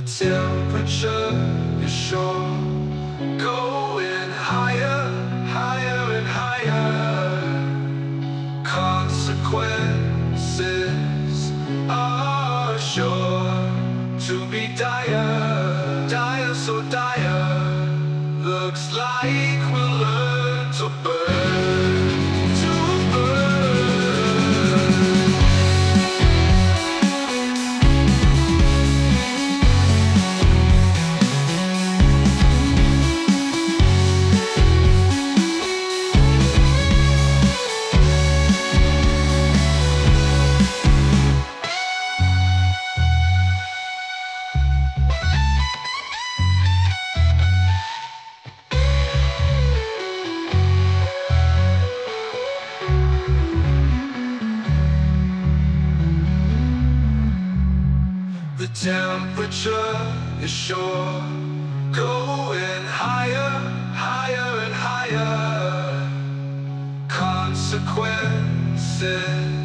temperature is sure going higher, higher and higher. Consequences are sure to be dire, dire, so dire. Looks like we'll learn to burn, to burn. The temperature is sure going higher, higher and higher. Consequences